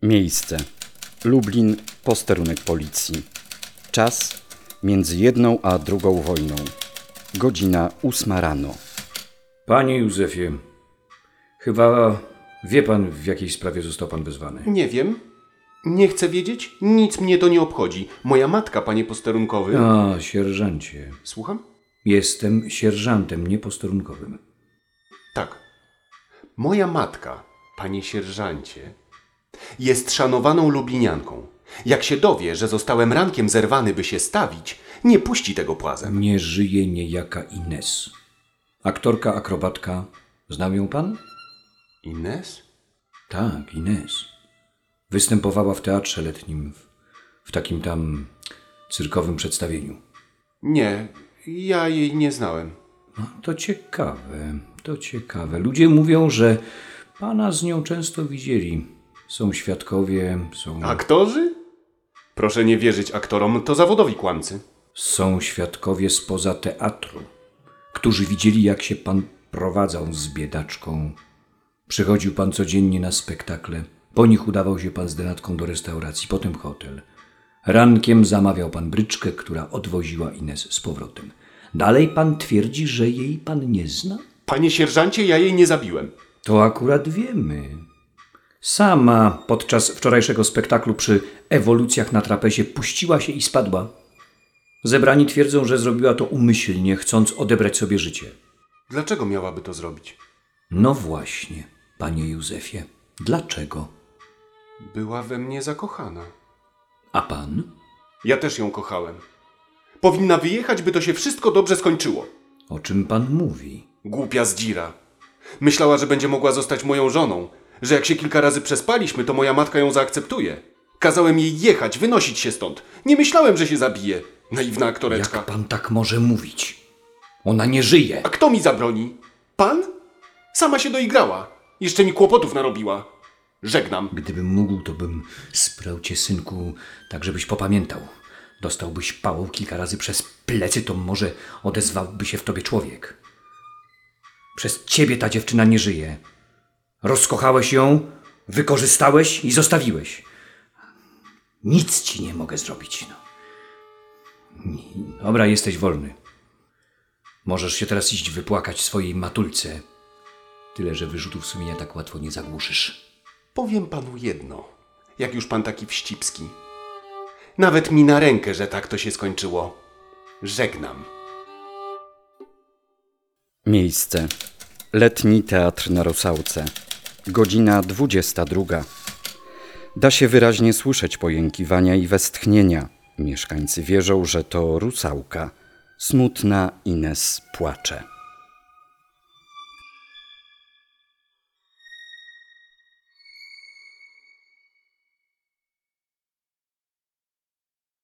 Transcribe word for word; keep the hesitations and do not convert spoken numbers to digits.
Miejsce: Lublin, posterunek policji. Czas: między jedną a drugą wojną. Godzina ósma rano. Panie Józefie, chyba wie pan, w jakiej sprawie został pan wezwany. Nie wiem. Nie chcę wiedzieć. Nic mnie to nie obchodzi. Moja matka, panie posterunkowy... A, sierżancie. Słucham? Jestem sierżantem, nie posterunkowym. Tak. Moja matka, panie sierżancie, jest szanowaną lublinianką. Jak się dowie, że zostałem rankiem zerwany, by się stawić, nie puści tego płazem. Nie żyje niejaka Ines. Aktorka, akrobatka. Znał ją pan? Ines? Tak, Ines. Występowała w teatrze letnim, w, w takim tam cyrkowym przedstawieniu. Nie, ja jej nie znałem. No, to ciekawe, to ciekawe. Ludzie mówią, że pana z nią często widzieli. Są świadkowie, są... Aktorzy? Proszę nie wierzyć aktorom, to zawodowi kłamcy. Są świadkowie spoza teatru, którzy widzieli, jak się pan prowadzał z biedaczką. Przychodził pan codziennie na spektakle. Po nich udawał się pan z denatką do restauracji, potem hotel. Rankiem zamawiał pan bryczkę, która odwoziła Ines z powrotem. Dalej pan twierdzi, że jej pan nie zna? Panie sierżancie, ja jej nie zabiłem. To akurat wiemy. Sama podczas wczorajszego spektaklu przy ewolucjach na trapezie puściła się i spadła. Zebrani twierdzą, że zrobiła to umyślnie, chcąc odebrać sobie życie. Dlaczego miałaby to zrobić? No właśnie, panie Józefie, dlaczego? Była we mnie zakochana. A pan? Ja też ją kochałem. Powinna wyjechać, by to się wszystko dobrze skończyło. O czym pan mówi? Głupia zdzira. Myślała, że będzie mogła zostać moją żoną, że jak się kilka razy przespaliśmy, to moja matka ją zaakceptuje. Kazałem jej jechać, wynosić się stąd. Nie myślałem, że się zabije. Naiwna aktoreczka. Jak pan tak może mówić? Ona nie żyje. A kto mi zabroni? Pan? Sama się doigrała. Jeszcze mi kłopotów narobiła. Żegnam. Gdybym mógł, to bym sprał cię, synku, tak żebyś popamiętał. Dostałbyś pałą kilka razy przez plecy, to może odezwałby się w tobie człowiek. Przez ciebie ta dziewczyna nie żyje. Rozkochałeś ją, wykorzystałeś i zostawiłeś. Nic ci nie mogę zrobić. No. Dobra, jesteś wolny. Możesz się teraz iść wypłakać swojej matulce. Tyle, że wyrzutów sumienia tak łatwo nie zagłuszysz. Powiem panu jedno, jak już pan taki wścibski. Nawet mi na rękę, że tak to się skończyło. Żegnam. Miejsce: Letni Teatr na Rusałce. Godzina dwudziesta druga. Da się wyraźnie słyszeć pojękiwania i westchnienia. Mieszkańcy wierzą, że to Rusałka. Smutna Ines płacze.